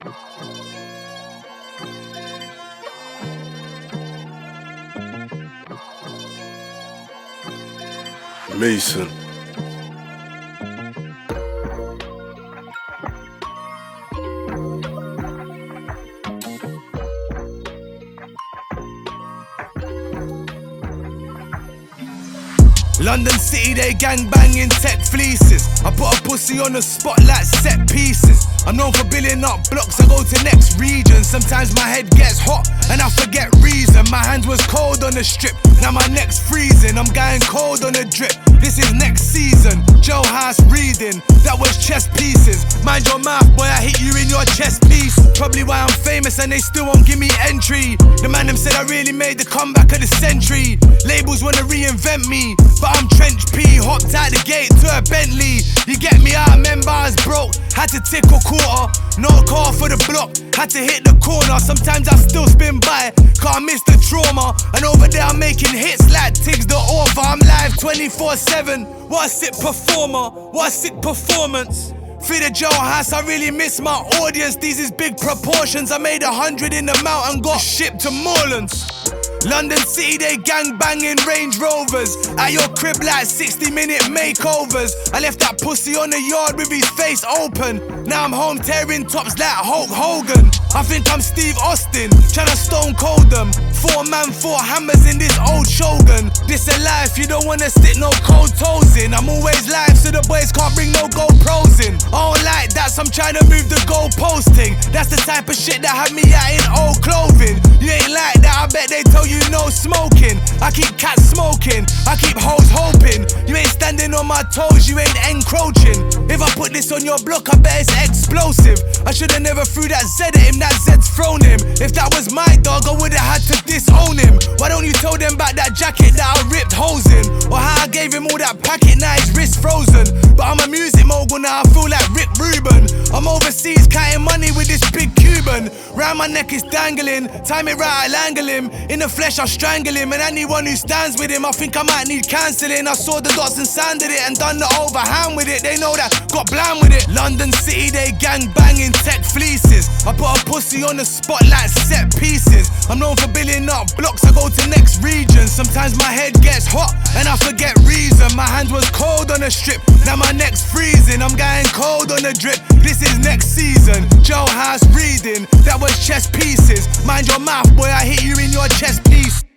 Mason. London City, they gang banging tech fleeces. I put a pussy on the spot like set pieces. I'm known for building up blocks, I go to next region. Sometimes my head gets hot and I forget reason. My hands was cold on the strip, now my neck's freezing. I'm going cold on the drip, this is next season. Joe House reading, that was chess pieces. Mind your mouth, boy, I hit you in your chest piece. Probably why I'm famous and they still won't give me entry. The man them said I really made the comeback of the century. Labels wanna reinvent me, but I'm Trench P, hopped out the gate to a Bentley. You get me, I remember I was broke, had to take a quarter. No car for the block, had to hit the corner. Sometimes I still spin by, can't miss the trauma. And over there I'm making hits like Tiggs the author. I'm live 24/7, what a sick performer, what a sick performance. Free the Joe House, I really miss my audience. These is big proportions, I made 100 in the mountain, got shipped to Moorlands. London City, they gang banging Range Rovers. At your crib like 60-minute makeovers. I left that pussy on the yard with his face open. Now I'm home tearing tops like Hulk Hogan. I think I'm Steve Austin, tryna stone cold them. 4 man, 4 hammers in this old Shogun. This a life, you don't wanna stick no cold toes in. I'm always live, so the boys can't bring no GoPros in. I don't like that, so I'm tryna move the goalposting. That's the type of shit that had me out in old clothing. You ain't like that, I bet they tell you no smoking. I keep cats smoking, I keep hoes hoping. You ain't standing on my toes, you ain't encroaching. If I put this on your block, I bet it's explosive. I should've never threw that Z at him, that Z's thrown him. If that was my dog, I would've had to disown him. Why don't you tell them about that jacket that I ripped holes in? Or how I gave him all that packet, now his wrist frozen. But I'm a music mogul now, I feel like Rick Rubin. I'm overseas counting money with this big Cuban. Round my neck is dangling, time it right, I'll angle him. In the flesh I'll strangle him, and anyone who stands with him I think I might need cancelling. I saw the dots and sanded it and done the overhand with it. They know that, got bland with it. London City, they gang banging tech fleeces. I put a pussy on the spot like set pieces. I'm known for building up blocks, I go to next region. Sometimes my head gets hot and I forget reason. My hands was cold on the strip, now my neck's freezing. I'm going cold on the drip, this is next season. Joe House reading, that was chess pieces. Mind your mouth, boy, I hit you in your chest piece.